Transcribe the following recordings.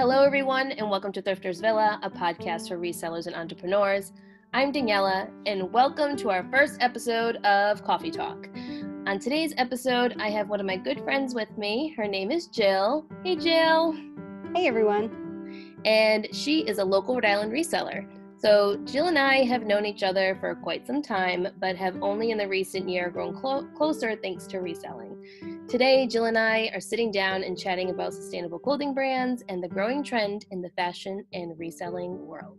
Hello, everyone, and welcome to Thrifters Villa, a podcast for resellers and entrepreneurs. I'm Daniela, and welcome to our first episode of Coffee Talk. On today's episode, I have one of my good friends with me. Her name is Jill. Hey, Jill. Hey, everyone. And she is a local Rhode Island reseller. So Jill and I have known each other for quite some time, but have only in the recent year grown closer thanks to reselling. Today, Jill and I are sitting down and chatting about sustainable clothing brands and the growing trend in the fashion and reselling world.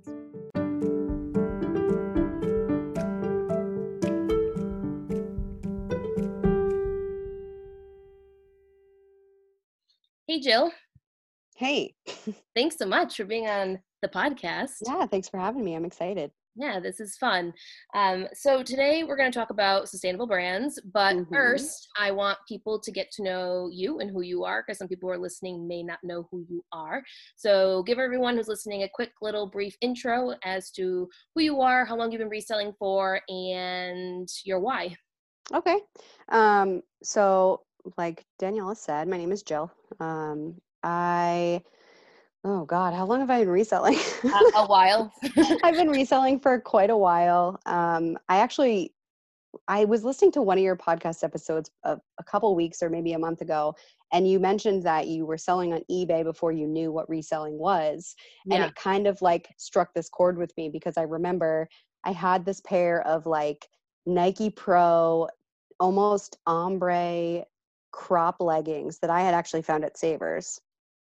Hey, Jill. Hey. Thanks so much for being on the podcast. Yeah, thanks for having me. I'm excited. Yeah, this is fun. So today we're going to talk about sustainable brands, but first I want people to get to know you and who you are, because some people who are listening may not know who you are. So give everyone who's listening a quick little brief intro as to who you are, how long you've been reselling for, and your why. Okay. So like Daniela said, my name is Jill. Oh God, how long have I been reselling? A while. I've been reselling for quite a while. I was listening to one of your podcast episodes a couple weeks or maybe a month ago, and you mentioned that you were selling on eBay before you knew what reselling was. Yeah. And it kind of like struck this chord with me because I remember I had this pair of like Nike Pro, almost ombre crop leggings that I had actually found at Savers.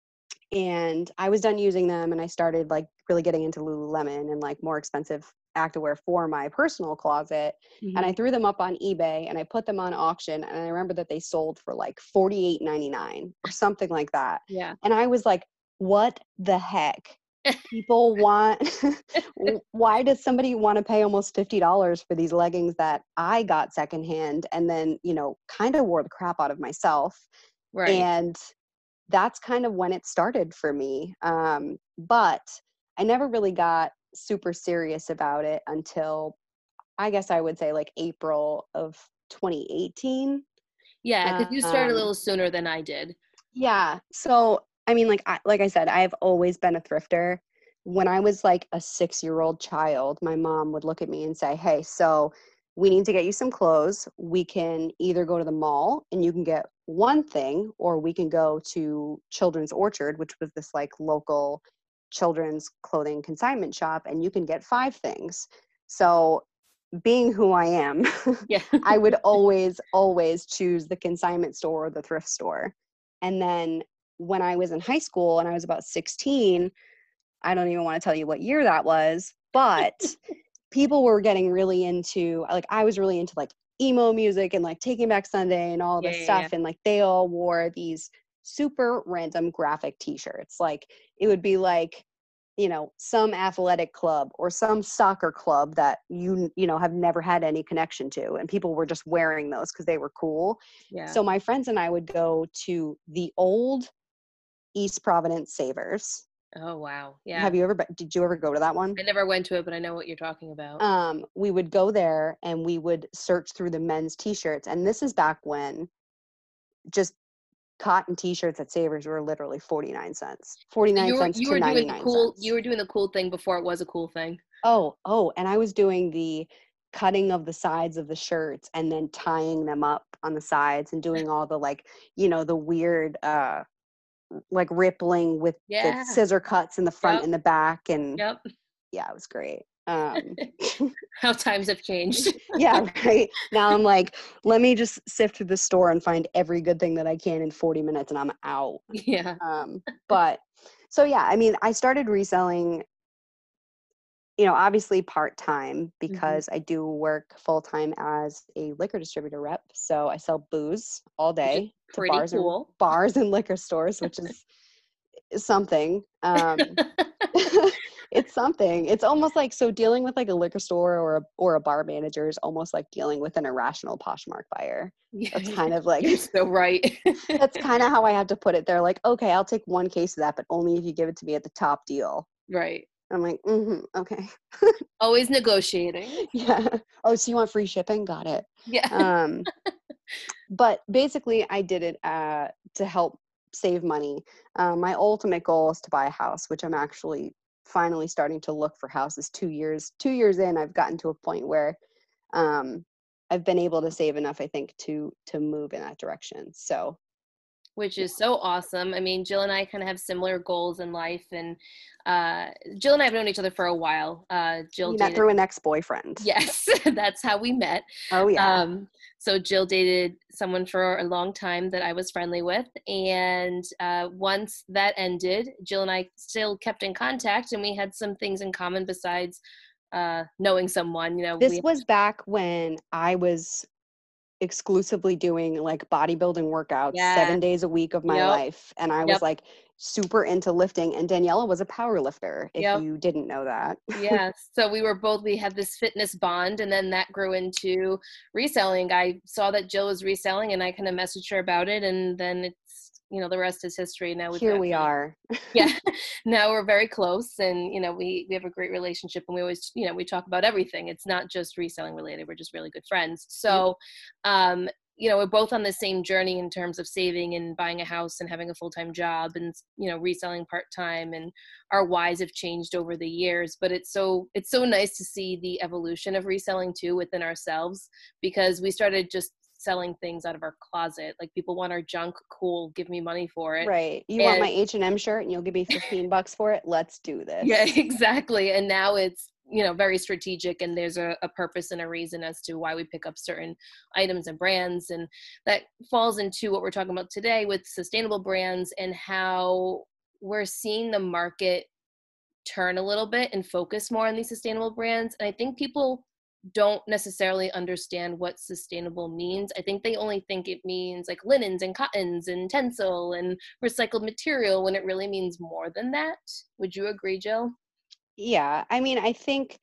And I was done using them and I started like really getting into Lululemon and like more expensive activewear for my personal closet. And I threw them up on eBay and I put them on auction. And I remember that they sold for like $48.99 or something like that. Yeah. And I was like, what the heck? People want, why does somebody want to pay almost $50 for these leggings that I got secondhand and then, kind of wore the crap out of myself. Right. And that's kind of when it started for me. But I never really got super serious about it until I guess I would say like April of 2018. Yeah, because you started a little sooner than I did. Yeah. So, I mean, like I said, I've always been a thrifter. When I was like a 6-year-old child, my mom would look at me and say, hey, so we need to get you some clothes. We can either go to the mall and you can get one thing, or we can go to Children's Orchard, which was this like local children's clothing consignment shop, and you can get 5 things. So being who I am, Yeah. I would always choose the consignment store or the thrift store. And then when I was in high school and I was about 16, I don't even want to tell you what year that was, but people were getting really into, like, I was really into like emo music and like Taking Back Sunday and all this stuff. And like they all wore these super random graphic t-shirts. Like it would be like, some athletic club or some soccer club that you have never had any connection to. And people were just wearing those because they were cool. Yeah. So my friends and I would go to the old East Providence Savers. Oh, wow. Yeah. Did you ever go to that one? I never went to it, but I know what you're talking about. We would go there and we would search through the men's t-shirts. And this is back when just cotton t-shirts at Savers were literally 49 cents. 49 cents to 99 cents. You were doing the cool thing before it was a cool thing. Oh, and I was doing the cutting of the sides of the shirts and then tying them up on the sides and doing all the like, the weird like rippling with the scissor cuts in the front and the back. And yeah, it was great. How times have changed. Yeah, right. Now I'm like, let me just sift through the store and find every good thing that I can in 40 minutes and I'm out. Yeah. But so yeah, I mean, I started reselling, obviously part-time because I do work full-time as a liquor distributor rep. So I sell booze all day to bars and liquor stores, which is something. It's something. It's almost like, so dealing with like a liquor store or a bar manager is almost like dealing with an irrational Poshmark buyer. That's kind of like, you're so right. That's kind of how I have to put it. They're like, okay, I'll take one case of that, but only if you give it to me at the top deal. Right. I'm like, okay. Always negotiating. Yeah. Oh, so you want free shipping? Got it. Yeah. But basically I did it to help save money. My ultimate goal is to buy a house, which I'm actually finally starting to look for houses. 2 years in, I've gotten to a point where um, I've been able to save enough, I think, to move in that direction. So Which is so awesome. I mean, Jill and I kind of have similar goals in life, and Jill and I have known each other for a while. Jill you met dated, through an ex-boyfriend. yes, that's how we met. Oh yeah. So Jill dated someone for a long time that I was friendly with, and once that ended, Jill and I still kept in contact, and we had some things in common besides knowing someone. You know, This we was back when I was exclusively doing like bodybuilding workouts yeah, 7 days a week of my yep, life, and I was yep, like super into lifting, and Daniela was a power lifter, if yep. you didn't know that. Yeah, so we had this fitness bond, and then that grew into reselling. I saw that Jill was reselling, and I kind of messaged her about it, and then it's, the rest is history. Now we've Here got we are. yeah, now we're very close, and we have a great relationship, and we always, we talk about everything. It's not just reselling related. We're just really good friends. Yep. So, um, we're both on the same journey in terms of saving and buying a house and having a full-time job, and reselling part-time, and our whys have changed over the years. But it's so nice to see the evolution of reselling too within ourselves, because we started just selling things out of our closet. Like, people want our junk, cool, give me money for it. Right. You want And my H&M shirt and you'll give me $15 for it? Let's do yeah, this. exactly. And now it's, very strategic, and there's a purpose and a reason as to why we pick up certain items and brands. And that falls into what we're talking about today with sustainable brands, and how we're seeing the market turn a little bit and focus more on these sustainable brands. And I think people don't necessarily understand what sustainable means. I think they only think it means like linens and cottons and tencel and recycled material, when it really means more than that. Would you agree, Jill? Yeah, I mean, I think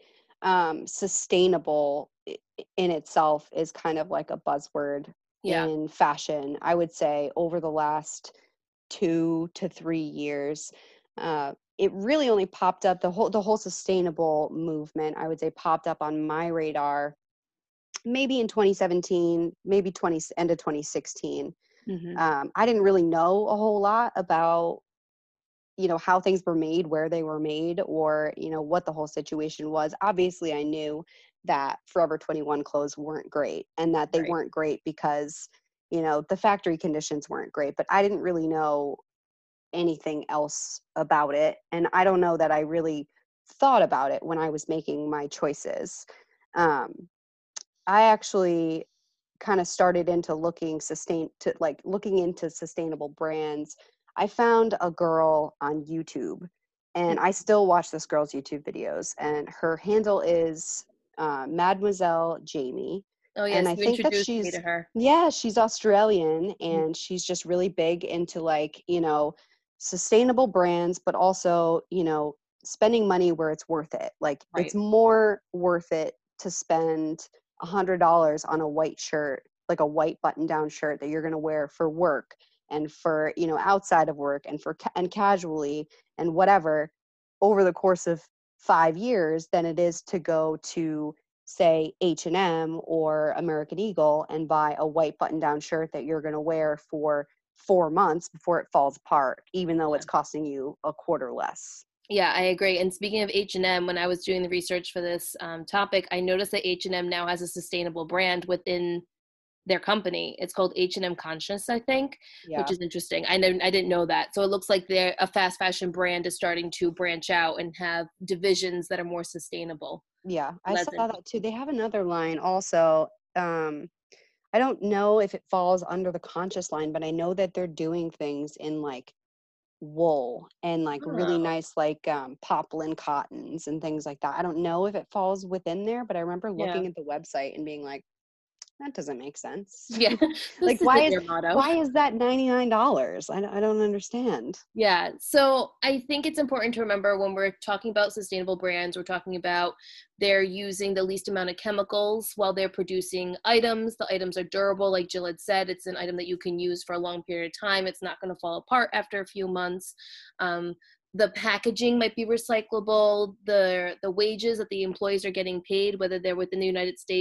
sustainable in itself is kind of like a buzzword Yeah, in fashion. I would say over the last 2 to 3 years, it really only popped up, the whole sustainable movement, I would say, popped up on my radar maybe in 2017, maybe end of 2016. hmm, I didn't really know a whole lot about how things were made, where they were made, or what the whole situation was. Obviously I knew that Forever 21 clothes weren't great, and that they right. weren't great because the factory conditions weren't great, but I didn't really know anything else about it, and I don't know that I really thought about it when I was making my choices. um, I actually kind of started into looking into sustainable brands. I found a girl on YouTube, and I still watch this girl's YouTube videos, and her handle is Mademoiselle Jamie. Oh And yes, I you think that introduced me to her. yeah, she's Australian, Mhm. and she's just really big into sustainable brands, but also, spending money where it's worth it. Like, it's Right. more worth it to spend $100 on a white shirt, like a white button-down shirt that you're going to wear for work, and for outside of work, and and casually, and whatever, over the course of 5 years, than it is to go to, say, H&M or American Eagle and buy a white button-down shirt that you're going to wear for 4 months before it falls apart, even though it's costing you a quarter less. Yeah, I agree. And speaking of H&M, when I was doing the research for this topic, I noticed that H&M now has a sustainable brand within their company. It's called H&M Conscious, I think, which Yeah. is interesting. I didn't know that. So it looks like they're a fast fashion brand is starting to branch out and have divisions that are more sustainable. Yeah, So I that's saw that too. interesting. They have another line also. I don't know if it falls under the conscious line, but I know that they're doing things in like wool and like really Oh, nice like poplin cottons and things like that. I don't know if it falls within there, but I remember yeah. looking at the website and being like, that doesn't make sense. Yeah. Like, This isn't your motto. why is that $99? I don't understand. Yeah. So I think it's important to remember when we're talking about sustainable brands, we're talking about they're using the least amount of chemicals while they're producing items. The items are durable. Like Jill had said, it's an item that you can use for a long period of time. It's not going to fall apart after a few months. Um, the packaging might be recyclable. The wages that the employees are getting paid, whether they're within the United States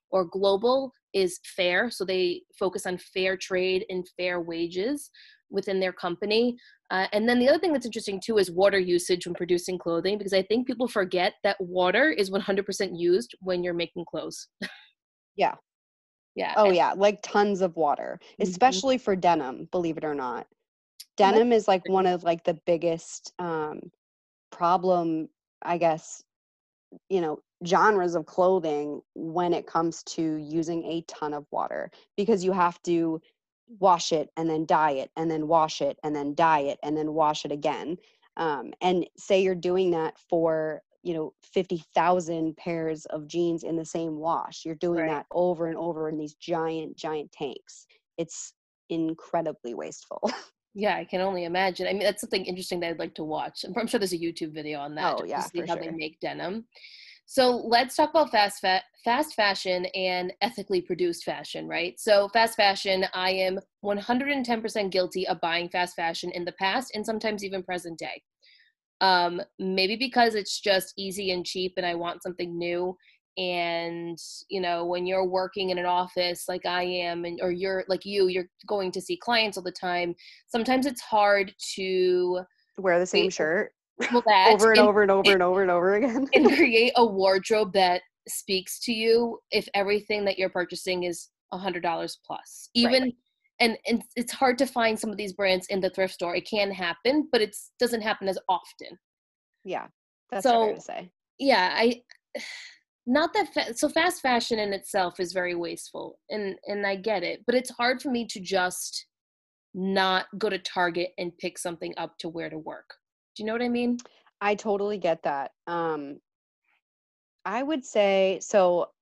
or global is fair. So they focus on fair trade and fair wages within their company. And then the other thing that's interesting too is water usage when producing clothing, because I think people forget that water is 100% used when you're making clothes. Yeah. Yeah. Oh yeah, like tons of water, Mhm. especially for denim, believe it or not. Well, that's Denim is like one interesting. of like the biggest problem, I guess, genres of clothing when it comes to using a ton of water, because you have to wash it and then dye it and then wash it and then dye it and then wash it again. And say you're doing that for 50,000 pairs of jeans in the same wash. You're doing Right. that over and over in these giant tanks. It's incredibly wasteful. Yeah, I can only imagine. I mean, that's something interesting that I'd like to watch. I'm sure there's a YouTube video on that Oh just to yeah, see for how they sure. make denim. So let's talk about fast fashion and ethically produced fashion, right? So fast fashion, I am 110% guilty of buying fast fashion in the past and sometimes even present day. Maybe because it's just easy and cheap and I want something new. And when you're working in an office like I am, or you're like you're going to see clients all the time, sometimes it's hard to Wear the same create shirt well that over and over and over and over and over again. and create a wardrobe that speaks to you if everything that you're purchasing is $100 plus. Right. Even and it's hard to find some of these brands in the thrift store. It can happen, but it doesn't happen as often. Yeah, that's fair to So say. yeah, I not that so fast fashion in itself is very wasteful, and I get it, but it's hard for me to just not go to Target and pick something up to wear to work. Do you know what I mean? I totally get that. I would say so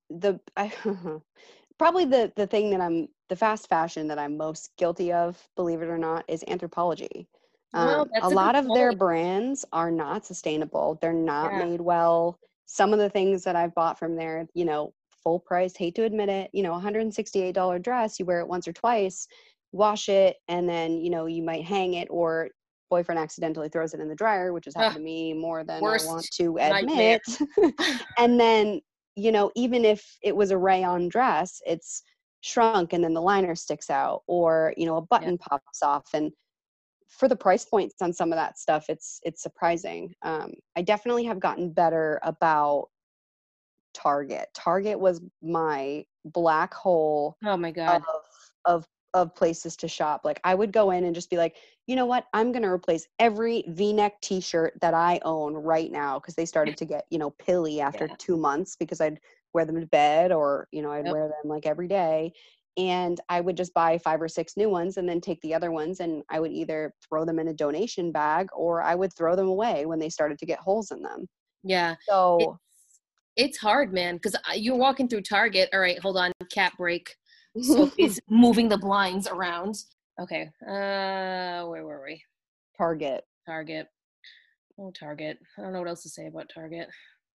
probably the thing that the fast fashion that I'm most guilty of, believe it or not, is Anthropologie. Well, A that's a good lot of their point. brands are not sustainable. They're not Yeah. made well. Some of the things that I've bought from there, full price, hate to admit it, $168 dress, you wear it once or twice, wash it, and then, you might hang it, or boyfriend accidentally throws it in the dryer, which has happened Ugh, to me more than I want worst to nightmare. admit. And then, even if it was a rayon dress, it's shrunk and then the liner sticks out, or, a Yeah. button pops off. And for the price points on some of that stuff, it's surprising. I definitely have gotten better about Target. Target was my black hole Oh my of God. of of places to shop. Like I would go in and just be like, you know what? I'm gonna replace every V-neck T-shirt that I own right now, because they started to get pilly after Yeah. 2 months, because I'd wear them to bed, or I'd Yep. wear them like every day. And I would just buy 5 or 6 new ones and then take the other ones, and I would either throw them in a donation bag, or I would throw them away when they started to get holes in them. Yeah. It's So it's hard, man, because you're walking through Target. All right, hold on. Cat break. Sophie's moving the blinds around. Okay. Where were we? Target. Target. Oh, Target. I don't know what else to say about Target.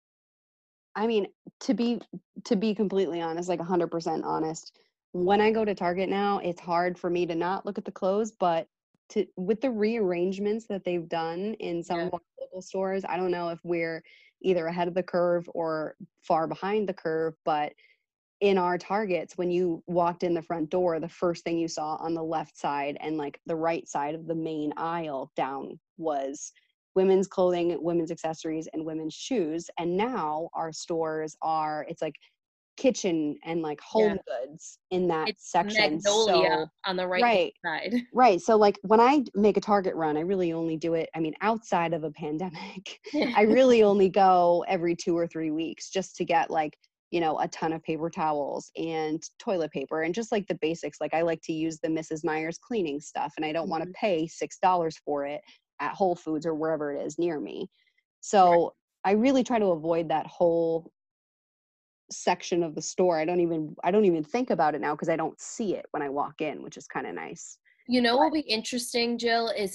I mean, to be to be completely honest, like 100% honest, when I go to Target now, it's hard for me to not look at the clothes, but with the rearrangements that they've done in some Yeah. of our local stores, I don't know if we're either ahead of the curve or far behind the curve, but in our Targets, when you walked in the front door, the first thing you saw on the left side and like the right side of the main aisle down was women's clothing, women's accessories, and women's shoes. And now our stores it's like kitchen and like Yeah. home goods in that It's section. Magnolia So, on the right right. hand side. Right. So like when I make a Target run, I really only do it, I mean, outside of a pandemic, I really only go every 2 or 3 weeks just to get like, a ton of paper towels and toilet paper and just like the basics. Like I like to use the Mrs. Meyer's cleaning stuff, and I don't want to Mhm. pay $6 for it at Whole Foods or wherever it is near me. Right. So I really try to avoid that whole section of the store. I don't even think about it now, because I don't see it when I walk in, which is kind of nice. You know But what would be interesting, Jill, is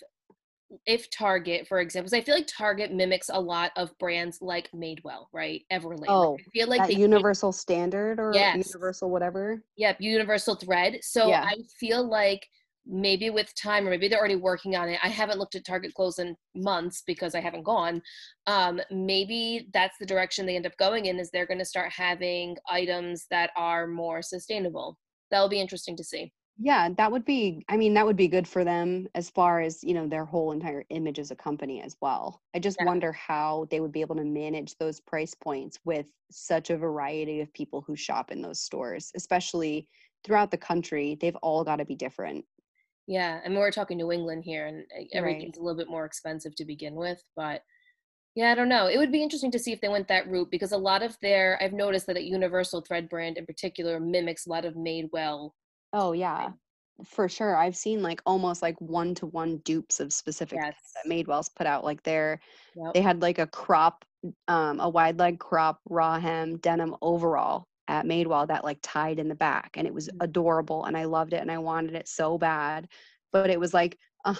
if Target, for example, 'cause I feel like Target mimics a lot of brands like Madewell, right? Everlane. Like oh, I feel like that they take universal standard or yes. universal whatever. Yep, universal thread. So Yeah. I feel like maybe with time, or maybe they're already working on it. I haven't looked at Target clothes in months because I haven't gone. Maybe that's the direction they end up going in, is they're going to start having items that are more sustainable. That'll be interesting to see. Yeah, that would be, I mean, that would be good for them as far as, their whole entire image as a company as well. I just Yeah. wonder how they would be able to manage those price points with such a variety of people who shop in those stores, especially throughout the country. They've all got to be different. Yeah. I mean, we're talking New England here, and Right. everything's a little bit more expensive to begin with, but yeah, I don't know. It would be interesting to see if they went that route, because a lot of I've noticed that a Universal Thread brand in particular mimics a lot of Madewell. Oh, yeah, for sure. I've seen like almost like one-to-one dupes of specific things that Yes. Madewell's put out. Like Yep. they had like a wide leg crop raw hem denim overall at Madewell that like tied in the back, and it was Mhm. adorable, and I loved it and I wanted it so bad, but it was like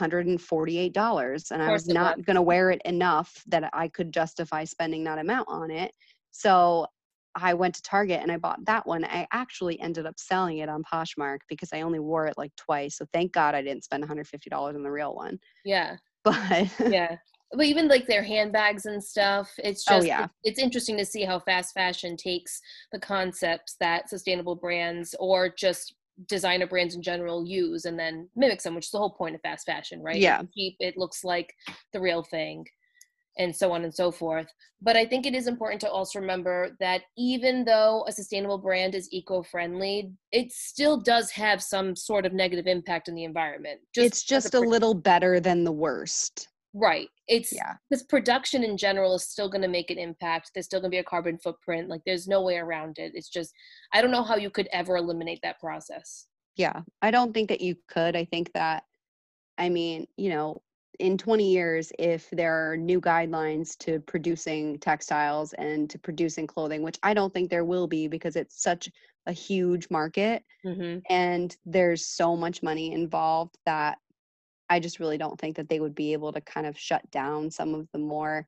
$148, and Of I course was it was. not going to wear it enough that I could justify spending that amount on it. So I went to Target and I bought that one. I actually ended up selling it on Poshmark because I only wore it like twice. So thank God I didn't spend $150 on the real one. Yeah. But Yeah. But even like their handbags and stuff, it's oh just yeah. it's interesting to see how fast fashion takes the concepts that sustainable brands or just designer brands in general use and then mimics them, which is the whole point of fast fashion, right? It's Yeah. cheap, it looks like the real thing, and so on and so forth. But I think it is important to also remember that even though a sustainable brand is eco-friendly, it still does have some sort of negative impact on the environment. Just It's as a just a little better than the worst. right. It's Yeah. because production in general is still going to make an impact. There's still going to be a carbon footprint. Like there's no way around it. It's just, I don't know how you could ever eliminate that process. Yeah. I don't think that you could. I think that, I mean, in 20 years, if there are new guidelines to producing textiles and to producing clothing, which I don't think there will be because it's such a huge market Hmm. and there's so much money involved, that I just really don't think that they would be able to kind of shut down some of the more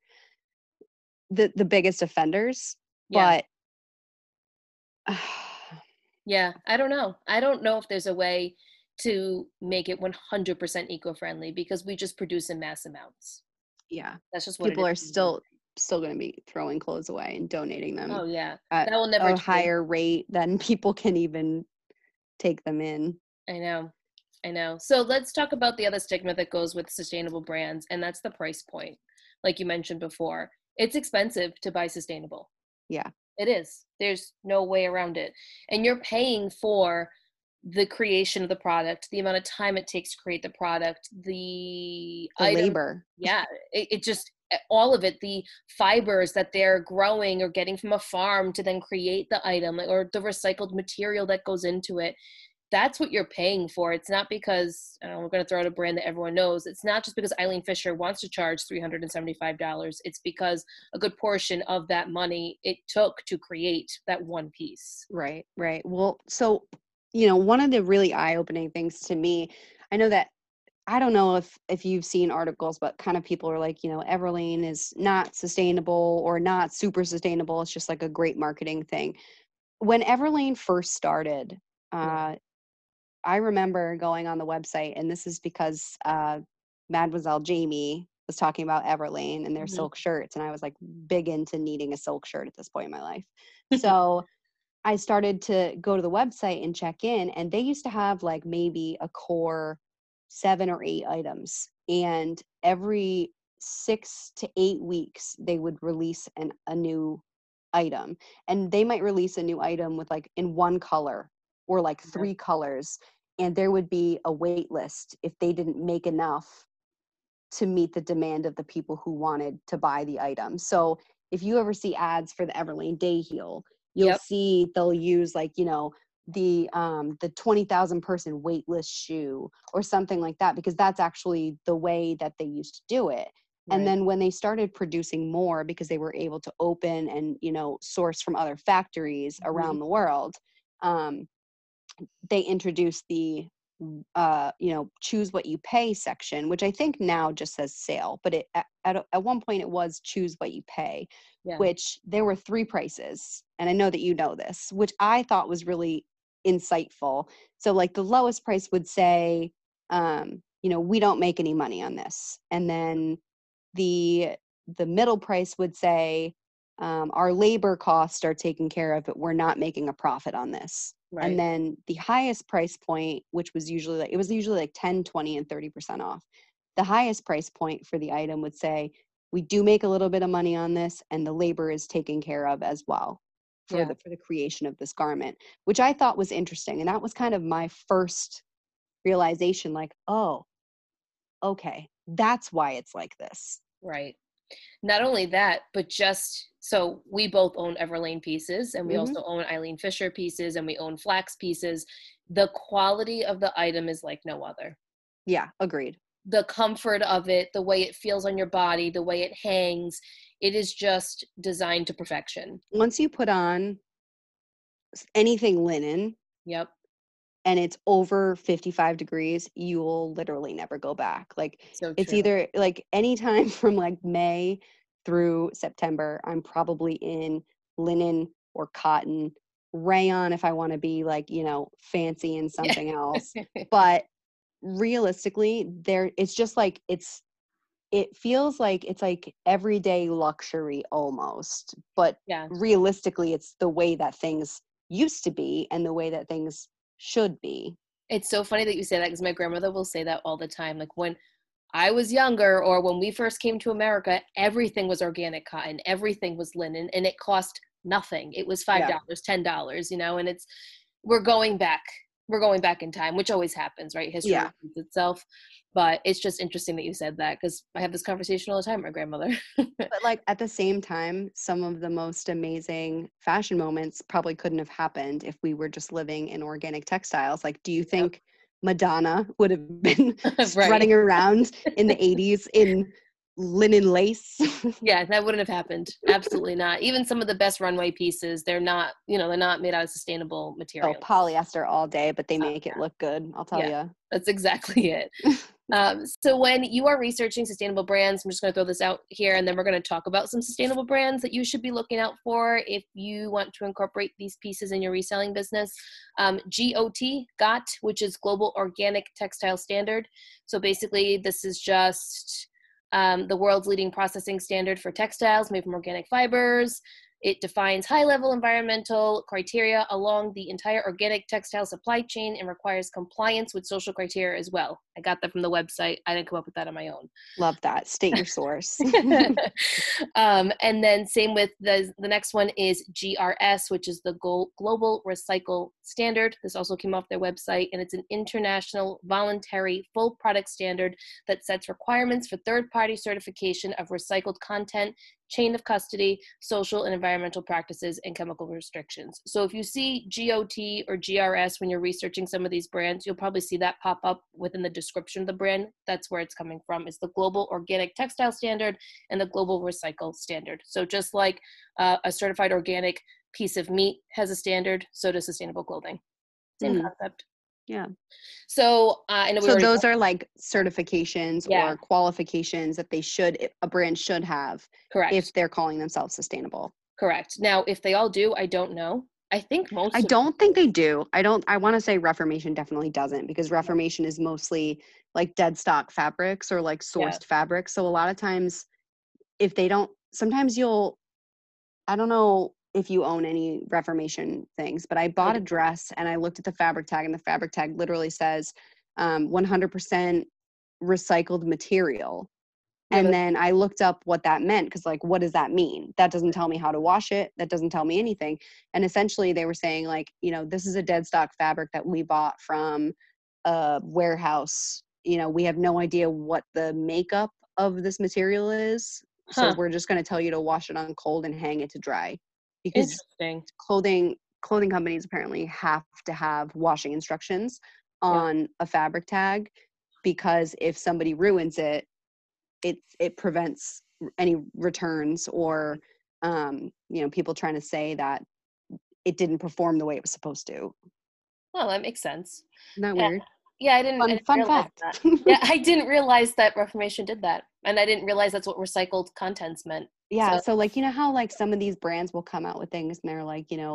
the biggest offenders. Yeah. But Yeah. I don't know. I don't know if there's a way to make it 100% eco-friendly because we just produce in mass amounts. yeah, That's just what it people is. are still going to be throwing clothes away and donating them Oh yeah. at That will never a change. higher rate than people can even take them in. I know. I know. So let's talk about the other stigma that goes with sustainable brands, and that's the price point. Like you mentioned before, it's expensive to buy sustainable. Yeah, It is. There's no way around it. And you're paying for the creation of the product, the amount of time it takes to create the product, the the item. labor. Yeah, it just all of it, the fibers that they're growing or getting from a farm to then create the item, or the recycled material that goes into it. That's what you're paying for. It's not because, I don't know, we're going to throw out a brand that everyone knows. It's not just because Eileen Fisher wants to charge $375. It's because a good portion of that money it took to create that one piece. Right, right. Well, so, one of the really eye-opening things to me, I know that I don't know if you've seen articles, but kind of people are like, Everlane is not sustainable or not super sustainable. It's just like a great marketing thing. When Everlane first started, Yeah. uh, I remember going on the website, and this is because Mademoiselle Jamie was talking about Everlane and their Hmm. silk shirts, and I was like big into needing a silk shirt at this point in my life. So I started to go to the website and check in, and they used to have like maybe a core 7 or 8 items. And every 6 to 8 weeks, they would release a new item. And they might release a new item with like in one color or like Yeah. 3 colors. And there would be a wait list if they didn't make enough to meet the demand of the people who wanted to buy the item. So if you ever see ads for the Everlane Day Heel, you'll Yep. see they'll use like, the 20,000 person wait list shoe or something like that, because that's actually the way that they used to do it. And Right. then when they started producing more, because they were able to open and, source from other factories Hmm. around the world, um, they introduced the choose what you pay section, which I think now just says sale, but at one point it was choose what you pay, Yeah. which there were 3 prices. And I know that you know this, which I thought was really insightful. So like the lowest price would say we don't make any money on this. And then the middle price would say, our labor costs are taken care of, but we're not making a profit on this. Right. And then the highest price point, which was usually like 10, 20, and 30% off. The highest price point for the item would say, we do make a little bit of money on this, and the labor is taken care of as well for the creation of this garment, which I thought was interesting. And that was kind of my first realization, like, oh, okay, that's why it's like this. Right. Not only that, but just so we both own Everlane pieces, and we also own Eileen Fisher pieces, and we own Flax pieces. The quality of the item is like no other. Yeah, agreed. The comfort of it, the way it feels on your body, the way it hangs, it is just designed to perfection. Once you put on anything linen, yep, and it's over 55 degrees, you will literally never go back. Like, so it's true. either like anytime from like May through September, I'm probably in linen or cotton, rayon if I want to be like, fancy and something else. But realistically, it's just like, it feels like it's like everyday luxury almost. But realistically, it's the way that things used to be and the way that things should be. It's so funny that you say that, because my grandmother will say that all the time. Like, when I was younger, or when we first came to America, everything was organic cotton, everything was linen, and it cost nothing. It was $5, $10, and we're going back in time, which always happens, right? History repeats itself. But it's just interesting that you said that, because I have this conversation all the time with my grandmother. But like, at the same time, some of the most amazing fashion moments probably couldn't have happened if we were just living in organic textiles. Like, do you think Madonna would have been strutting around in the 80s in linen lace? Yeah, that wouldn't have happened. Absolutely not. Even some of the best runway pieces, they're not made out of sustainable material. Oh, polyester all day, but they make it look good, I'll tell you. That's exactly it. So when you are researching sustainable brands, I'm just going to throw this out here, and then we're going to talk about some sustainable brands that you should be looking out for if you want to incorporate these pieces in your reselling business. GOT, which is Global Organic Textile Standard. So basically, this is just the world's leading processing standard for textiles made from organic fibers. It defines high-level environmental criteria along the entire organic textile supply chain and requires compliance with social criteria as well. I got that from the website. I didn't come up with that on my own. Love that. State your source. And then same with the next one is GRS, which is the Global Recycle Standard. This also came off their website, and it's an international voluntary full product standard that sets requirements for third-party certification of recycled content, chain of custody, social and environmental practices, and chemical restrictions. So if you see GOT or GRS when you're researching some of these brands, you'll probably see that pop up within the description of the brand. That's where it's coming from. It's the Global Organic Textile Standard and the Global Recycle Standard. So just like a certified organic piece of meat has a standard, so does sustainable clothing. Same concept. Yeah. So I know. So those are like certifications or qualifications that a brand should have. Correct. If they're calling themselves sustainable. Correct. Now, if they all do, I don't know. I think most. I don't think they do. I want to say Reformation definitely doesn't, because Reformation is mostly like dead stock fabrics or like sourced fabrics. So a lot of times, if they don't, sometimes I don't know if you own any Reformation things, but I bought a dress and I looked at the fabric tag, and the fabric tag literally says 100% recycled material. And then I looked up what that meant, because like, what does that mean? That doesn't tell me how to wash it. That doesn't tell me anything. And essentially they were saying like, this is a dead stock fabric that we bought from a warehouse. We have no idea what the makeup of this material is. So we're just going to tell you to wash it on cold and hang it to dry. Because clothing companies apparently have to have washing instructions on a fabric tag, because if somebody ruins it, it prevents any returns or people trying to say that it didn't perform the way it was supposed to. Well, that makes sense. Isn't that weird? Yeah, I didn't fun fact. That. Yeah, I didn't realize that Reformation did that, and I didn't realize that's what recycled contents meant. Yeah, so like, how like some of these brands will come out with things and they're like,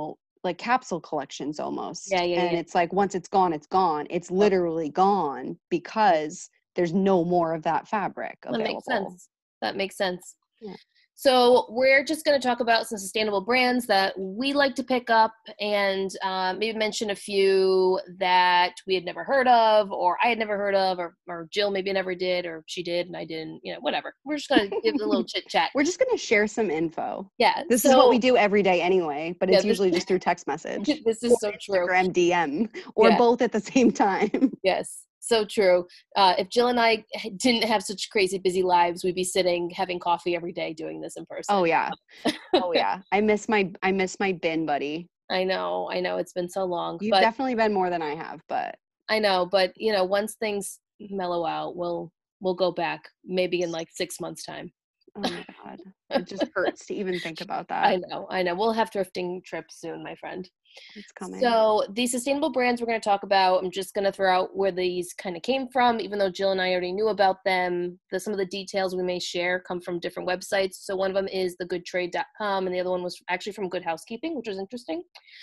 like capsule collections almost. Yeah, yeah, And yeah. it's like, once it's gone, it's gone. It's Yep. literally gone because there's no more of that fabric That makes available. sense. That makes sense. Yeah. So we're just going to talk about some sustainable brands that we like to pick up, and maybe mention a few that we had never heard of, or I had never heard of, or Jill maybe never did, or she did and I didn't, whatever. We're just going to give a little chit chat. We're just going to share some info. Yeah. This is what we So do every day anyway, but yeah, it's usually just through text message this or is so true. Instagram DM or Yeah. both at the same time. Yes, so true. If Jill and I didn't have such crazy busy lives, we'd be sitting having coffee every day doing this in person. Oh yeah. Oh yeah. I miss my bin buddy. I know. It's been so long. You've But definitely been more than I have, but I know, but once things mellow out, we'll go back maybe in like 6 months time. oh my God. It just hurts to even think about I that. know. We'll have thrifting trips soon, my friend. It's coming. So the sustainable brands we're going to talk about, I'm just going to throw out where these kind of came from, even though Jill and I already knew about them. Some of the details we may share come from different websites. So one of them is thegoodtrade.com, and the other one was actually from Good Housekeeping, which was interesting.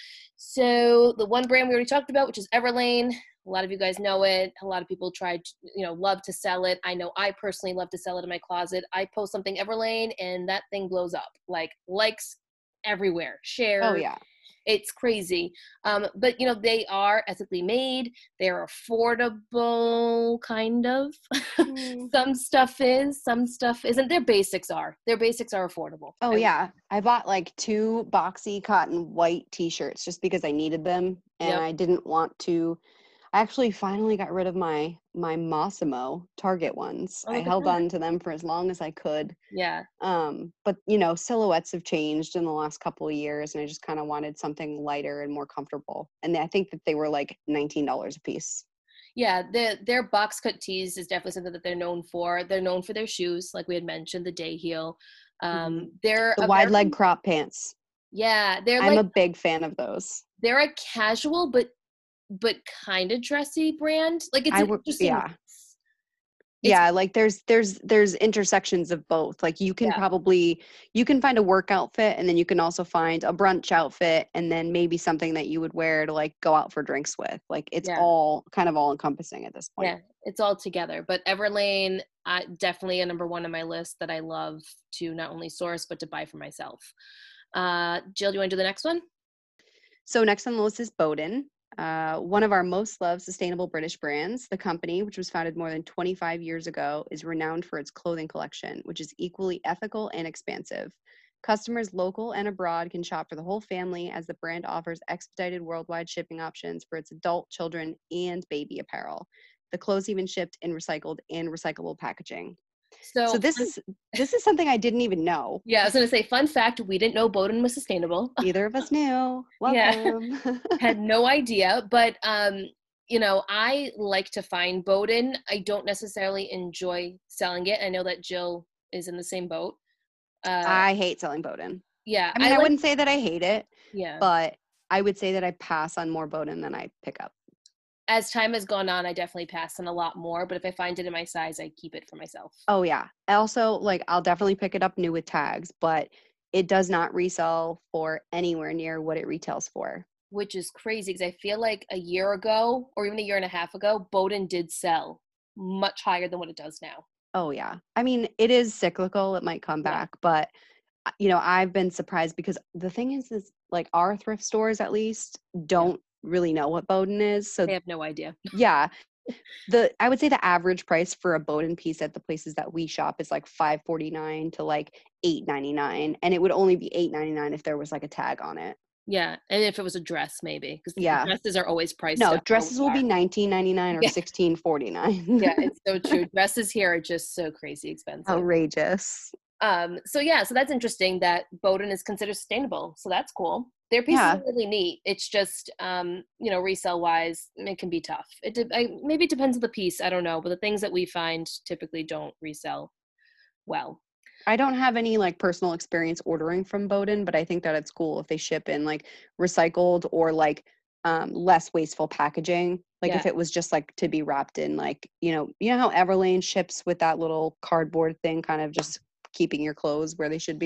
So the one brand we already talked about, which is Everlane. A lot of you guys know it. A lot of people love to sell it. I know I personally love to sell it in my closet. I post something Everlane and that thing blows up. Like likes everywhere, shares. Oh yeah. It's crazy. But they are ethically made. They're affordable, kind of. Some stuff is, some stuff isn't. Their basics are affordable. Oh yeah. I bought like 2 boxy cotton white t-shirts just because I needed them and Yep. I didn't want to. I actually finally got rid of my Massimo Target ones. Oh, I look at held that. on to them for as long as I could. Yeah. But silhouettes have changed in the last couple of years and I just kind of wanted something lighter and more comfortable. And I think that they were like $19 a piece. Yeah, their box cut tees is definitely something that they're known for. They're known for their shoes, like we had mentioned, the day heel. They're The a wide very, leg crop pants. yeah, I'm a big fan of those. they're a casual but kind of dressy brand. Like it's an interesting Yeah. mix. Yeah, like there's intersections of both. Like you can find a work outfit and then you can also find a brunch outfit and then maybe something that you would wear to like go out for drinks with. Like it's all kind of all encompassing at this point. Yeah, it's all together. But Everlane, definitely a number one on my list that I love to not only source but to buy for myself. Jill, do you want to do the next one? So next on the list is Boden. One of our most loved sustainable British brands. The company, which was founded more than 25 years ago, is renowned for its clothing collection, which is equally ethical and expansive. Customers local and abroad can shop for the whole family as the brand offers expedited worldwide shipping options for its adult, children, and baby apparel. The clothes even shipped in recycled and recyclable packaging. So this is something I didn't even know. Yeah, I was going to say, fun fact, we didn't know Boden was sustainable. Neither of us knew. Welcome. Yeah, had no idea. But, I like to find Boden. I don't necessarily enjoy selling it. I know that Jill is in the same boat. I hate selling Boden. Yeah. I mean, I wouldn't say that I hate it. Yeah. But I would say that I pass on more Boden than I pick up. As time has gone on, I definitely pass on a lot more, but if I find it in my size, I keep it for myself. Oh yeah. Also, like I'll definitely pick it up new with tags, but it does not resell for anywhere near what it retails for. Which is crazy because I feel like a year ago or even a year and a half ago, Boden did sell much higher than what it does now. Oh yeah. I mean, it is cyclical. It might come back, but I've been surprised because the thing is like our thrift stores at least don't really know what Boden is. So they have no idea. Yeah. I would say the average price for a Boden piece at the places that we shop is like $5.49 to like $8.99, and it would only be $8.99 if there was like a tag on it. Yeah, and if it was a dress, maybe because dresses are always priced. No, dresses will be $19.99 or $16.49. Yeah, it's so true. Dresses here are just so crazy expensive. Outrageous. So that's interesting that Boden is considered sustainable. So that's cool. Their pieces are really neat. It's just, resale wise, it can be tough. Maybe it depends on the piece. I don't know. But the things that we find typically don't resell well. I don't have any like personal experience ordering from Boden, but I think that it's cool if they ship in like recycled or like less wasteful packaging. Like if it was just like to be wrapped in like, you know how Everlane ships with that little cardboard thing kind of just keeping your clothes where they should be.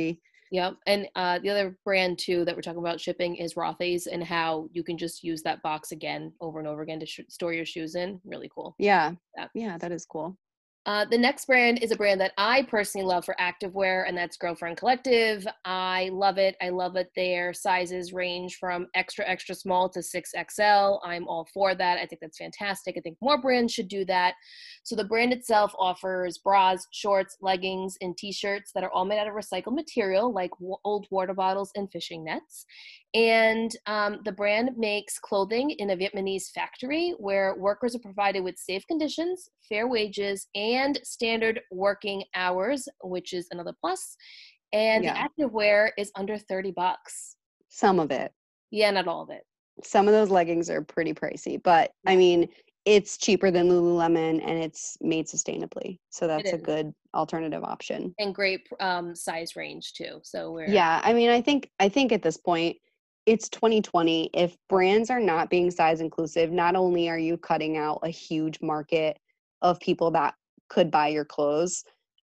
Yep. And the other brand too that we're talking about shipping is Rothy's, and how you can just use that box again over and over again to store your shoes in. Really cool. Yeah. Yeah. Yeah, that is cool. The next brand is a brand that I personally love for activewear, and that's Girlfriend Collective. I love it. I love it. Their sizes range from extra, extra small to 6XL. I'm all for that. I think that's fantastic. I think more brands should do that. So the brand itself offers bras, shorts, leggings, and t-shirts that are all made out of recycled material, like old water bottles and fishing nets. And the brand makes clothing in a Vietnamese factory where workers are provided with safe conditions, fair wages, and standard working hours, which is another plus. And the Yeah. activewear is under $30. Some of it. Yeah, not all of it. Some of those leggings are pretty pricey, but Yeah, I mean, it's cheaper than Lululemon and it's made sustainably. So it that's a is. good alternative option. And great size range too. So we're, Yeah, I mean, I think at this point it's 2020. If brands are not being size inclusive, not only are you cutting out a huge market of people that could buy your clothes,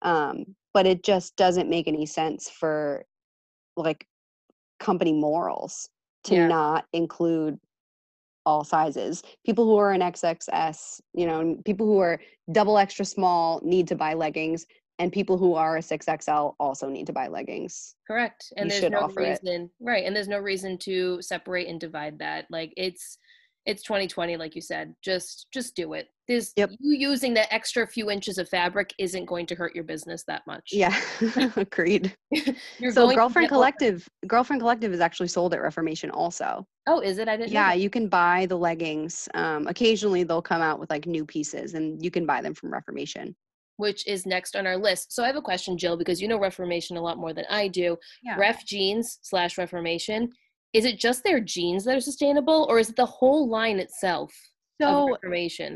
but it just doesn't make any sense for like company morals to yeah, not include all sizes. People who are an XXS, people who are double extra small need to buy leggings, and people who are a 6XL also need to buy leggings. correct. You And there's should no offer it. reason, right? And there's no reason to separate and divide that. Like it's 2020, like you said. Just do it. There's Yep. you using the extra few inches of fabric isn't going to hurt your business that much. Yeah. Agreed. You're So going to Girlfriend get more. Collective, Girlfriend Collective is actually sold at Reformation also. Oh, is it? I didn't know Yeah, that. you can buy the leggings. Occasionally they'll come out with like new pieces and you can buy them from Reformation. Which is next on our list. So I have a question, Jill, because you know Reformation a lot more than I do. Yeah. Ref Jeans slash Reformation. Is it just their jeans that are sustainable, or is it the whole line itself of So Reformation?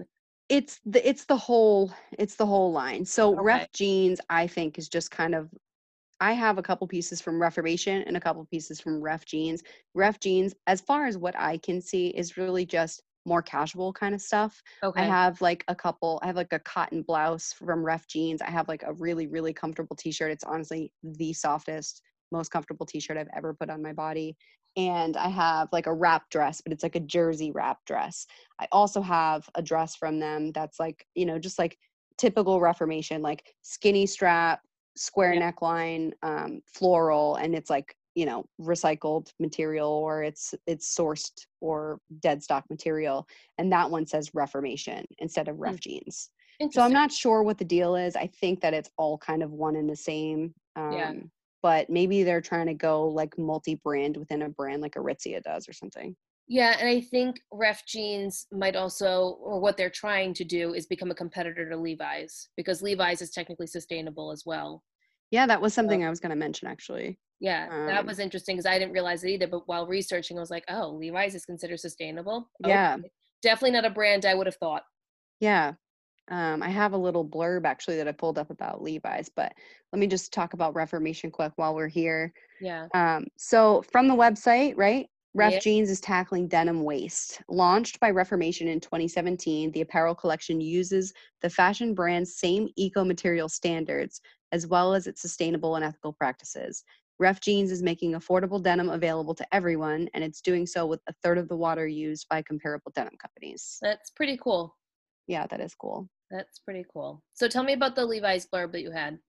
it's the whole line. So Okay. Ref Jeans, I think, is just kind of, I have a couple pieces from Reformation and a couple pieces from Ref Jeans. Ref Jeans, as far as what I can see, is really just more casual kind of stuff. Okay. I have like a cotton blouse from Ref Jeans. I have like a really, really comfortable t-shirt. It's honestly the softest, most comfortable t-shirt I've ever put on my body. And I have like a wrap dress, but it's like a jersey wrap dress. I also have a dress from them that's like, just like typical Reformation, like skinny strap, square Yeah. neckline, floral, and it's like, recycled material, or it's sourced or dead stock material, and that one says Reformation instead of Hmm. Ref Jeans. So I'm Interesting. not sure what the deal is. I think that it's all kind of one and the same, Yeah. but maybe they're trying to go like multi-brand within a brand, like Aritzia does or something. Yeah, and I think Ref Jeans might also, or what they're trying to do, is become a competitor to Levi's, because Levi's is technically sustainable as well. Yeah, that was So something I was going to mention actually. yeah, that um was interesting because I didn't realize it either. But while researching, I was like, oh, Levi's is considered sustainable. Okay, yeah, definitely not a brand I would have thought. yeah. I have a little blurb actually that I pulled up about Levi's, but let me just talk about Reformation quick while we're here. Yeah, So from the website, right? Ref yeah. Jeans is tackling denim waste. Launched by Reformation in 2017, the apparel collection uses the fashion brand's same eco-material standards, as well as its sustainable and ethical practices. Ref Jeans is making affordable denim available to everyone, and it's doing so with a third of the water used by comparable denim companies. That's pretty cool. Yeah, that is cool. That's pretty cool. So tell me about the Levi's blurb that you had.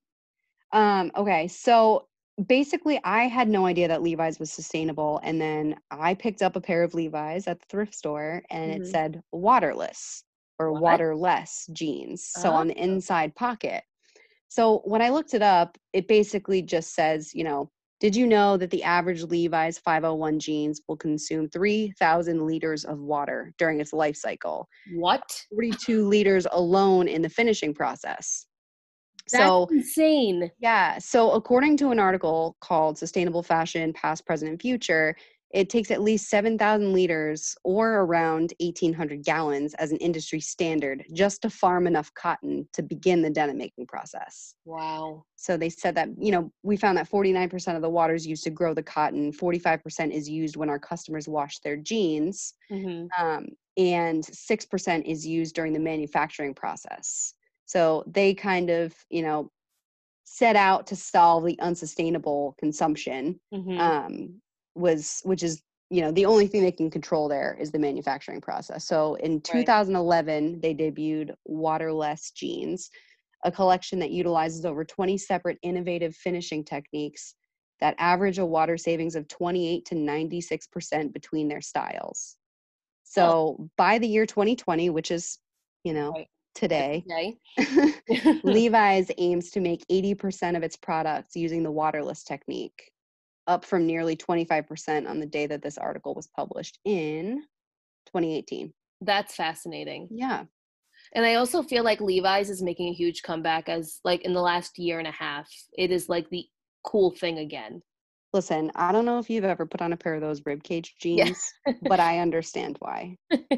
Okay, so basically, I had no idea that Levi's was sustainable, and then I picked up a pair of Levi's at the thrift store, and it Hmm. said waterless or What? waterless jeans. So Oh, on the inside pocket. So when I looked it up, it basically just says, did you know that the average Levi's 501 jeans will consume 3,000 liters of water during its life cycle? what? 42 liters alone in the finishing process. That's So insane. yeah. So according to an article called Sustainable Fashion Past, Present, and Future, it takes at least 7,000 liters or around 1,800 gallons as an industry standard just to farm enough cotton to begin the denim making process. Wow. So they said that, we found that 49% of the water is used to grow the cotton, 45% is used when our customers wash their jeans, Hmm. um, and 6% is used during the manufacturing process. So they kind of, set out to solve the unsustainable consumption, Mm-hmm. which is, the only thing they can control there is the manufacturing process. So in Right. 2011, they debuted Waterless Jeans, a collection that utilizes over 20 separate innovative finishing techniques that average a water savings of 28 to 96% between their styles. Huh. So by the year 2020, which is, Right. Like today, today. Levi's aims to make 80% of its products using the waterless technique, up from nearly 25% on the day that this article was published in 2018. That's fascinating. Yeah. And I also feel like Levi's is making a huge comeback as like in the last year and a half. It is like the cool thing again. Listen, I don't know if you've ever put on a pair of those ribcage Yeah. jeans, but I understand why.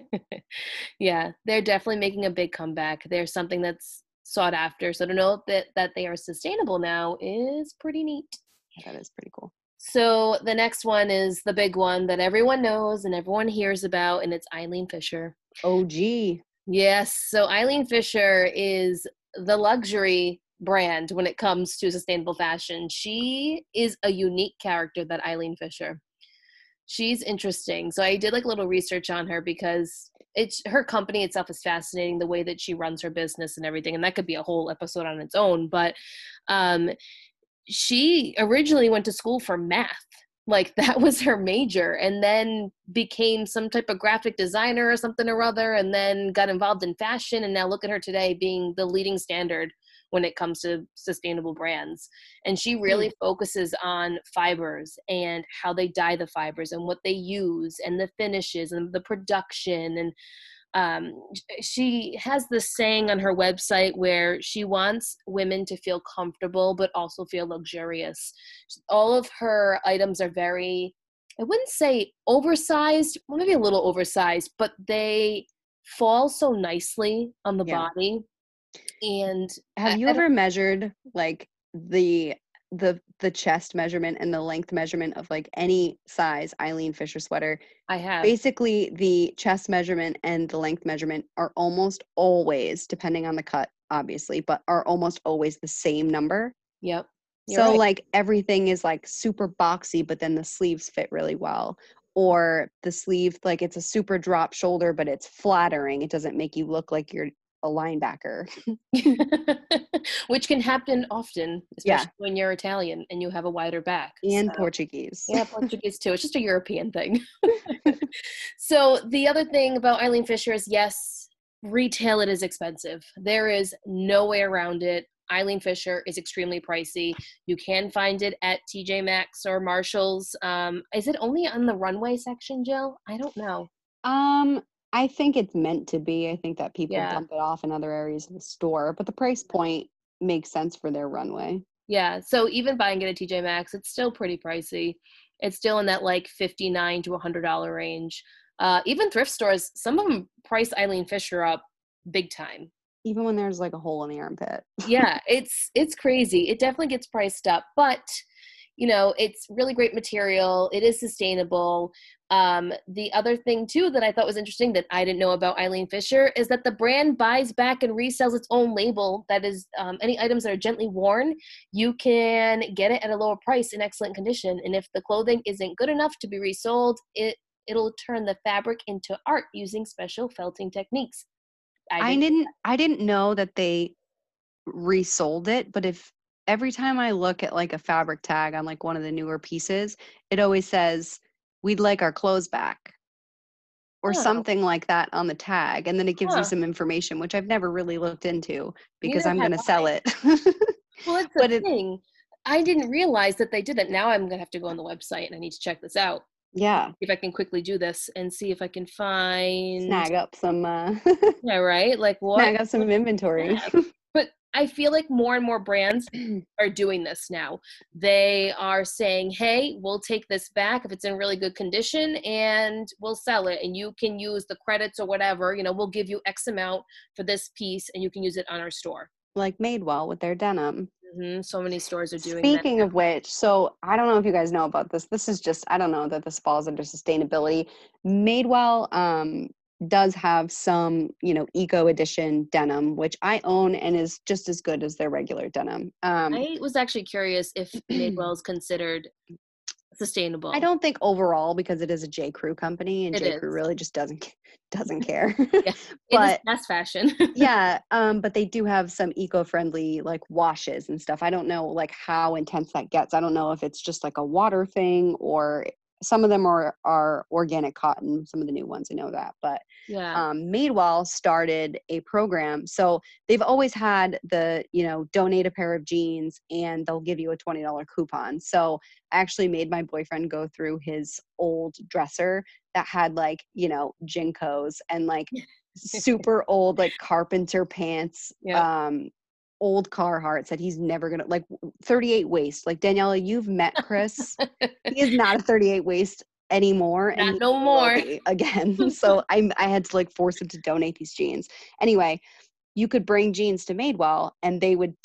Yeah, they're definitely making a big comeback. They're something that's sought after. So to know that they are sustainable now is pretty neat. That is pretty cool. So the next one is the big one that everyone knows and everyone hears about, and it's Eileen Fisher. OG. Yes, so Eileen Fisher is the luxury brand when it comes to sustainable fashion. She is a unique character, that Eileen Fisher. She's interesting. So I did like a little research on her because it's her company itself is fascinating, the way that she runs her business and everything, and that could be a whole episode on its own. But um, she originally went to school for math. Like that was her major, and then became some type of graphic designer or something or other, and then got involved in fashion. And now look at her today being the leading standard when it comes to sustainable brands. And she really focuses on fibers and how they dye the fibers and what they use and the finishes and the production. And she has this saying on her website where she wants women to feel comfortable but also feel luxurious. All of her items are very, I wouldn't say oversized, well, maybe a little oversized, but they fall so nicely on the Yeah. body. And Have you I don't, ever measured like the chest measurement and the length measurement of like any size Eileen Fisher sweater? I have. Basically, the chest measurement and the length measurement are almost always, depending on the cut, obviously, but are almost always the same number. Yep. You're So right. like everything is like super boxy, but then the sleeves fit really well. Or the sleeve, like it's a super drop shoulder, but it's flattering. It doesn't make you look like you're a linebacker. Which can happen often, Yeah. especially when you're Italian and you have a wider back. So, And Portuguese. yeah, Portuguese too. It's just a European thing. So the other thing about Eileen Fisher is, yes, retail it is expensive. There is no way around it. Eileen Fisher is extremely pricey. You can find it at TJ Maxx or Marshalls. Is it only on the runway section, Jill? I don't know. Um, I think it's meant to be. I think that people Yeah. dump it off in other areas of the store, but the price point makes sense for their runway. Yeah, so even buying it at TJ Maxx, it's still pretty pricey. It's still in that like $59 to $100 range. Even thrift stores, some of them price Eileen Fisher up big time. Even when there's like a hole in the armpit. Yeah, it's crazy. It definitely gets priced up, but it's really great material. It is sustainable. The other thing too that I thought was interesting that I didn't know about Eileen Fisher is that the brand buys back and resells its own label. That is, any items that are gently worn, you can get it at a lower price in excellent condition. And if the clothing isn't good enough to be resold, it'll turn the fabric into art using special felting techniques. I didn't know that they resold it, but if every time I look at like a fabric tag on like one of the newer pieces, it always says we'd like our clothes back or Oh, something like that on the tag, and then it gives you huh. some information which I've never really looked into because Neither I'm have going to I. sell it. Well, that's the But it thing. I didn't realize that they did it. Now I'm gonna have to go on the website and I need to check this out. yeah, If I can quickly do this and see if I can find, snag up some yeah, right? Like what? snag up some inventory. Yeah. But I feel like more and more brands are doing this now. They are saying, hey, we'll take this back if it's in really good condition and we'll sell it. And you can use the credits or whatever, we'll give you X amount for this piece and you can use it on our store. Like Madewell with their denim. So many stores are doing that. Speaking of which, so I don't know if you guys know about this. This is just, I don't know that this falls under sustainability. Madewell does have some, eco edition denim, which I own and is just as good as their regular denim. I was actually curious if Madewell is considered I sustainable. don't think overall, because it is a J. Crew company and It J. is. Crew really just doesn't care. Yeah, it is But fast fashion. yeah, but they do have some eco-friendly like washes and stuff. I don't know like how intense that gets. I don't know if it's just like a water thing, or some of them are organic cotton, some of the new ones, I know that. But Yeah. Madewell started a program. So they've always had the, donate a pair of jeans and they'll give you a $20 coupon. So I actually made my boyfriend go through his old dresser that had like, Jinkos and like super old like carpenter pants, Yep. old Carhartts that he's never gonna like 38 waist. Like Daniela, you've met Chris. He is not a 38 waist anymore, and Not he no never will more. be again. So I had to like force him to donate these jeans. Anyway, you could bring jeans to Madewell and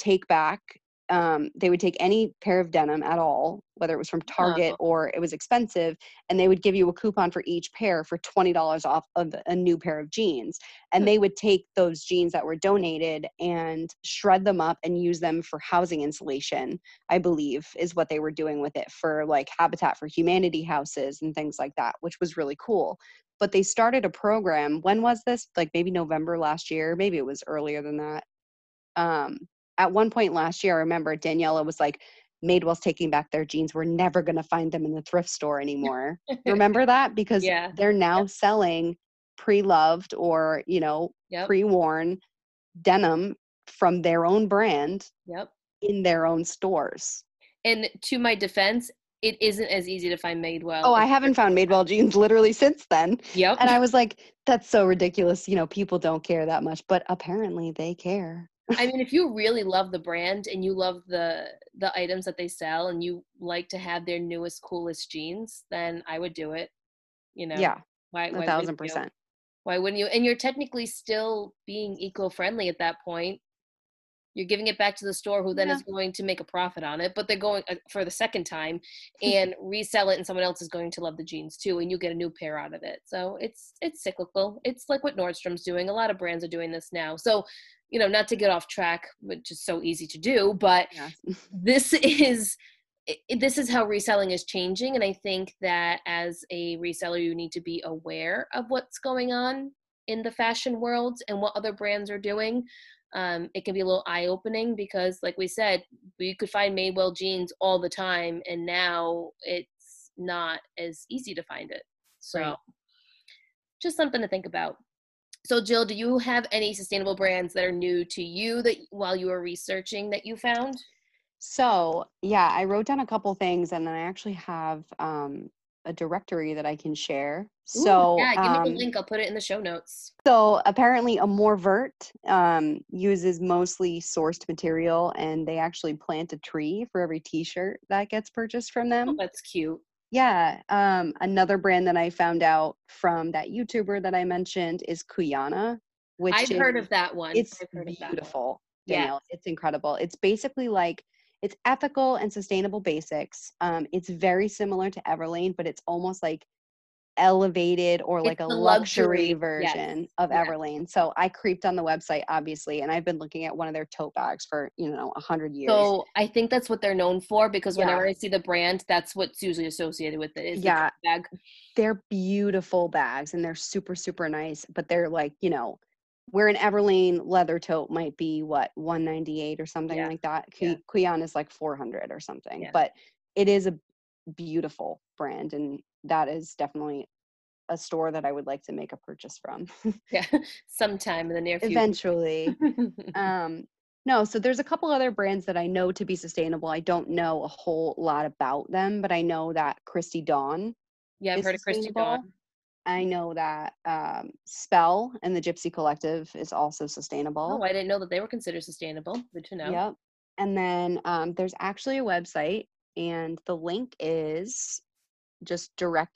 they would take any pair of denim at all, whether it was from Target Oh, or it was expensive, and they would give you a coupon for each pair for $20 off of a new pair of jeans. And they would take those jeans that were donated and shred them up and use them for housing insulation, I believe is what they were doing with it, for like Habitat for Humanity houses and things like that, which was really cool. But they started a program. When was this? Like maybe November last year. Maybe it was earlier than that. Um, at one point last year, I remember Daniela was like, Madewell's taking back their jeans. We're never going to find them in the thrift store anymore. Remember that? Because yeah. they're now Yep. selling pre-loved or, Yep. pre-worn denim from their own brand Yep. in their own stores. And to my defense, it isn't as easy to find Oh, Madewell. I haven't found Madewell jeans literally since then. Yep. And I was like, that's so ridiculous. People don't care that much, but apparently they care. I mean, if you really love the brand and you love the items that they sell and you like to have their newest, coolest jeans, then I would do it. You know, Yeah, a why wouldn't thousand you? percent. Why wouldn't you? And you're technically still being eco-friendly at that point. You're giving it back to the store, who then Yeah. is going to make a profit on it, but they're going for the second time and resell it, and someone else is going to love the jeans too, and you get a new pair out of it. So it's cyclical. It's like what Nordstrom's doing. A lot of brands are doing this now. So, not to get off track, which is so easy to do, but Yes. this is this is how reselling is changing, and I think that as a reseller, you need to be aware of what's going on in the fashion world and what other brands are doing. It can be a little eye-opening because, like we said, we could find Madewell jeans all the time, and now it's not as easy to find it. So Right. just something to think about. So Jill, do you have any sustainable brands that are new to you that while you were researching that you found? So, yeah, I wrote down a couple things and then I actually have a directory that I can share. Ooh, So, yeah, give me the link. I'll put it in the show notes. apparently a Morvert uses mostly sourced material, and they actually plant a tree for every t-shirt that gets purchased from Oh, them. that's cute. Yeah. Another brand that I found out from that YouTuber that I mentioned is Kuyana, which I've heard is of that one. it's I've heard of that one. beautiful, Yeah. Danielle. It's incredible. It's basically like it's ethical and sustainable basics. It's very similar to Everlane, but it's almost like elevated or It's like a the luxury luxury. Yes. version of Yes. Everlane. So I creeped on the website, obviously, and I've been looking at one of their tote bags for 100 years. So I think that's what they're known for, because Yeah, whenever I see the brand, that's what's usually associated with it, is the yeah, tote bag. they're beautiful bags and they're super, super nice, but they're like, where an Everlane leather tote might be what, 198 or something Yeah. like that. Yeah. Kuyan is like 400 or something, Yeah. but it is a beautiful brand, and that is definitely a store that I would like to make a purchase from. Yeah. Sometime in the near future. Eventually. Um, no, so there's a couple other brands that I know to be sustainable. I don't know a whole lot about them, but I know that Christy Dawn Yeah, I've is heard of Christy Dawn. sustainable. I know that Spell and the Gypsy Collective is also Oh, sustainable. I didn't know that they were considered sustainable. Good to know. Yep. And then there's actually a website, and the link is just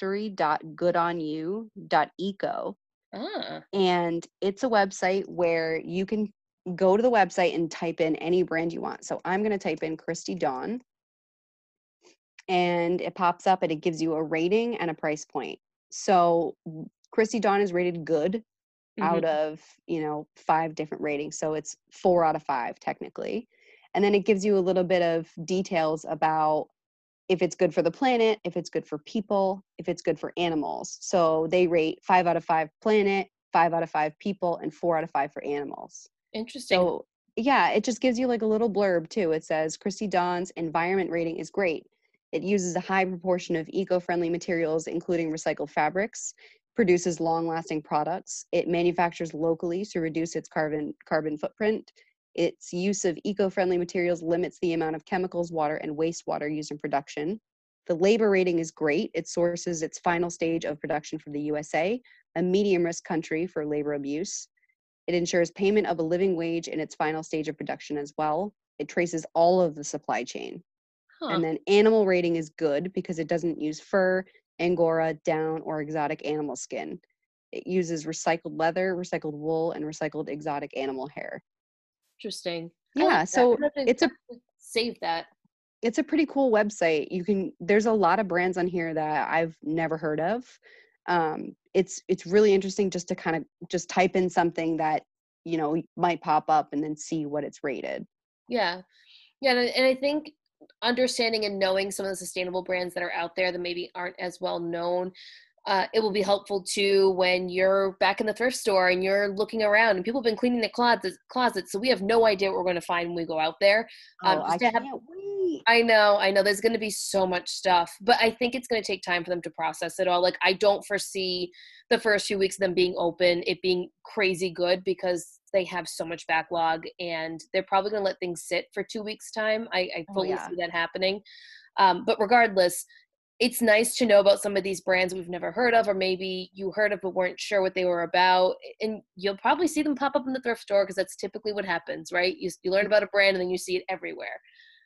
directory.goodonyou.eco. Ah, And it's a website where you can go to the website and type in any brand you want. So I'm going to type in Christy Dawn, and it pops up and it gives you a rating and a price point. So Christy Dawn is rated good out Mm-hmm. of, 5 different ratings. So it's 4 out of 5 technically. And then it gives you a little bit of details about if it's good for the planet, if it's good for people, if it's good for animals. So they rate 5 out of 5 planet, 5 out of 5 people, and 4 out of 5 for animals. Interesting. So yeah, it just gives you like a little blurb too. It says Christy Dawn's environment rating is great. It uses a high proportion of eco-friendly materials, including recycled fabrics, produces long-lasting products. It manufactures locally to reduce its carbon footprint. Its use of eco-friendly materials limits the amount of chemicals, water, and wastewater used in production. The labor rating is great. It sources its final stage of production from the USA, a medium risk country for labor abuse. It ensures payment of a living wage in its final stage of production as well. It traces all of the supply chain. Huh. And then animal rating is good because it doesn't use fur, angora, down, or exotic animal skin. It uses recycled leather, recycled wool, and recycled exotic animal hair. Interesting. I like Yeah, that. so I'm gonna save that. it's a pretty cool website. There's a lot of brands on here that I've never heard of. It's really interesting just to kind of just type in something that might pop up and then see what it's rated. Yeah. Yeah, and I think understanding and knowing some of the sustainable brands that are out there that maybe aren't as well known, it will be helpful too when you're back in the thrift store and you're looking around and people have been cleaning the closets, so we have no idea what we're going to find when we go out there. Oh, Just I to have can't wait. I know there's going to be so much stuff, but I think it's going to take time for them to process it all. Like, I don't foresee the first few weeks of them being open, it being crazy good because they have so much backlog and they're probably going to let things sit for 2 weeks time. I Oh fully yeah. see that happening. But regardless, it's nice to know about some of these brands we've never heard of, or maybe you heard of but weren't sure what they were about. And you'll probably see them pop up in the thrift store because that's typically what happens, right? You learn about a brand and then you see it everywhere.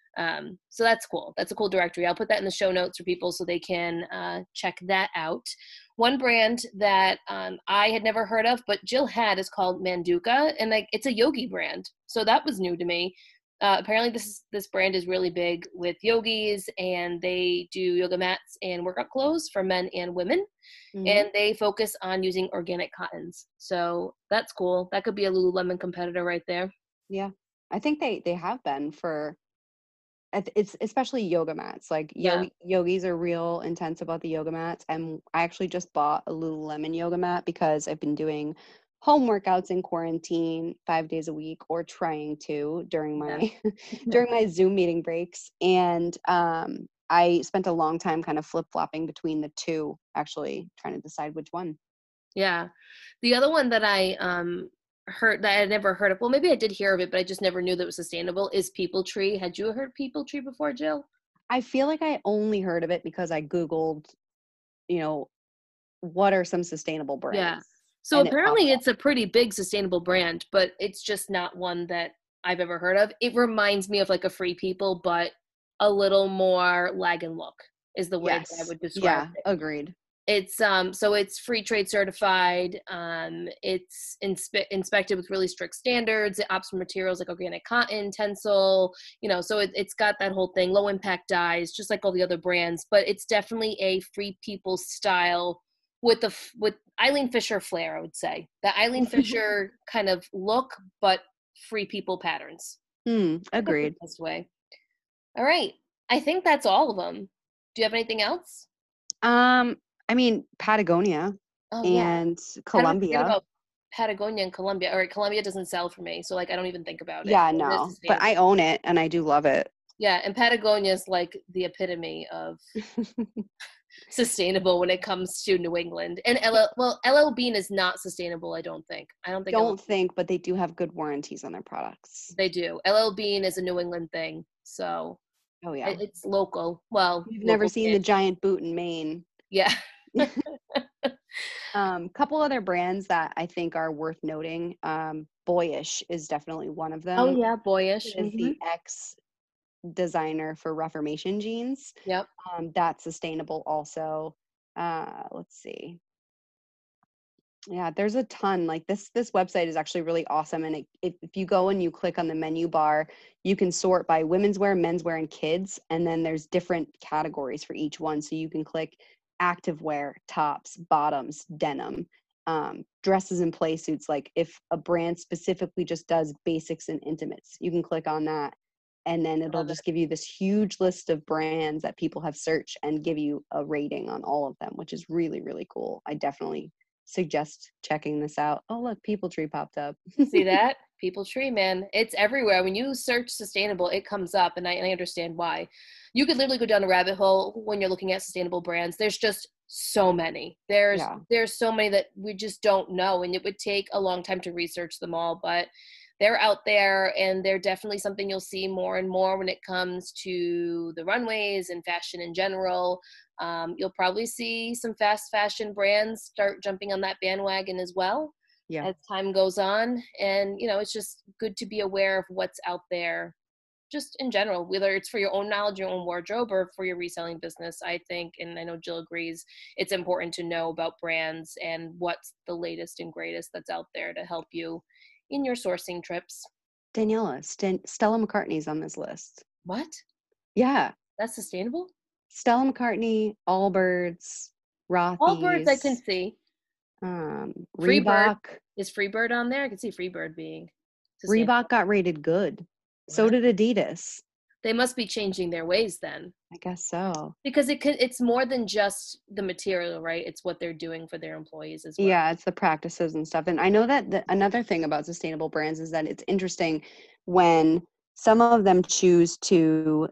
So that's cool. That's a cool directory. I'll put that in the show notes for people so they can check that out. One brand that I had never heard of, but Jill had, is called Manduka, and like it's a yogi brand. So that was new to me. Apparently, this brand is really big with yogis, and they do yoga mats and workout clothes for men and women. Hmm. And they focus on using organic cottons. So that's cool. That could be a Lululemon competitor right there. Yeah. I think they have been for it's especially yoga mats. Like Yeah. yogis are real intense about the yoga mats. And I actually just bought a Lululemon yoga mat because I've been doing home workouts in quarantine 5 days a week, or trying to during Yeah. my during my Zoom meeting breaks. And I spent a long time kind of flip-flopping between the two, actually trying to decide which one. Yeah. The other one that I heard that I had never heard of, well, maybe I did hear of it, but I just never knew that it was sustainable, is People Tree. Had you heard People Tree before, Jill? I feel like I only heard of it because I Googled, you know, what are some sustainable Yeah. brands? So And it popped apparently up. it's a pretty big sustainable brand, but it's just not one that I've ever heard of. It reminds me of like a Free People, but a little more lag and look is the way that I Yes. would describe Yeah, it. agreed. It's so it's free trade certified. It's inspected with really strict standards. It opts for materials like organic cotton, tencel, so it's got that whole thing, low impact dyes, just like all the other brands. But it's definitely a Free People style with with Eileen Fisher flair. I would say the Eileen Fisher kind of look, but Free People patterns. I guess the Agreed. best way. All right, I think that's all of them. Do you have anything else? I mean, Patagonia Oh yeah. and How do I forget Colombia. about Patagonia and Colombia? All right, Colombia doesn't sell for me, so like I don't even think about it. Yeah, But it is no, but I sustainable. own it and I do love it. Yeah, and Patagonia is like the epitome of sustainable when it comes to New England. And LL Bean is not sustainable, I don't think. I don't think LL Don't think, but they do have good warranties on their products. they do. LL Bean is a New England thing, so Oh yeah. it's local. Well, You've never seen the local-ish. giant boot in Maine. Yeah. Couple other brands that I think are worth noting. Boyish is definitely one of Oh them. yeah, boyish. Is the ex designer for Reformation jeans. Yep. That's sustainable also. Let's see. Yeah, there's a ton. Like this website is actually really awesome. And if you go and you click on the menu bar, you can sort by women's wear, men's wear, and kids. And then there's different categories for each one. So you can click activewear, tops, bottoms, denim, dresses and play suits. Like if a brand specifically just does basics and intimates, you can click on that, and then it'll Love it. just give you this huge list of brands that people have searched and give you a rating on all of them, which is really, really cool. I definitely suggest checking this out. Oh, look, People Tree popped up. See that? People tree, man. It's everywhere. When you search sustainable, it comes up, and I understand why. You could literally go down a rabbit hole when you're looking at sustainable brands. There's just so many. Yeah. There's so many that we just don't know, and it would take a long time to research them all, but they're out there, and they're definitely something you'll see more and more when it comes to the runways and fashion in general. You'll probably see some fast fashion brands start jumping on that bandwagon as well Yeah. as time goes on. And, it's just good to be aware of what's out there just in general, whether it's for your own knowledge, your own wardrobe, or for your reselling business. I think, and I know Jill agrees, it's important to know about brands and what's the latest and greatest that's out there to help you in your sourcing trips. Daniela, Stella McCartney's on this list. What? Yeah. That's sustainable? Stella McCartney, Allbirds, Allbirds I can Rothy's, see. Freebird. Reebok. Is Freebird on there? I can see Freebird being sustainable. Reebok got rated good. So Wow. did Adidas. They must be changing their ways then. I guess so. Because it's more than just the material, right? It's what they're doing for their employees as well. Yeah, it's the practices and stuff. And I know that another thing about sustainable brands is that it's interesting when some of them choose to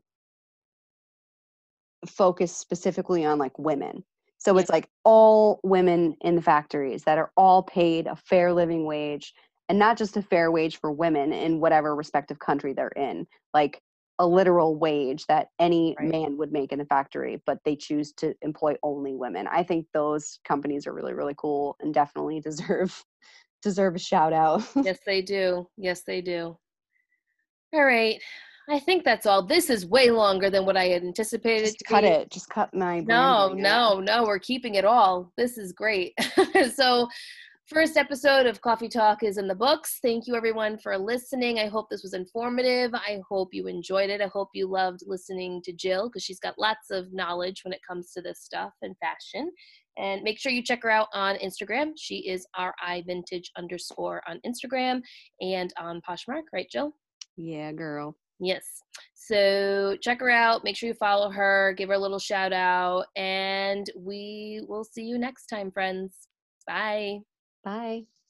focus specifically on like women. So Yeah. it's like all women in the factories that are all paid a fair living wage, and not just a fair wage for women in whatever respective country they're in, like a literal wage that any Right. man would make in the factory, but they choose to employ only women. I think those companies are really, really cool and definitely deserve a shout out. Yes, they do. Yes, they do. All right. I think that's all. This is way longer than what I had anticipated it Just to cut be. it. Just cut my No, branding out. no, no, we're keeping it all. This is great. So, first episode of Coffee Talk is in the books. Thank you, everyone, for listening. I hope this was informative. I hope you enjoyed it. I hope you loved listening to Jill because she's got lots of knowledge when it comes to this stuff and fashion. And make sure you check her out on Instagram. She is RIVintage_ on Instagram and on Poshmark, right, Jill? Yeah, girl. Yes. So check her out. Make sure you follow her. Give her a little shout out. And we will see you next time, friends. Bye. Bye.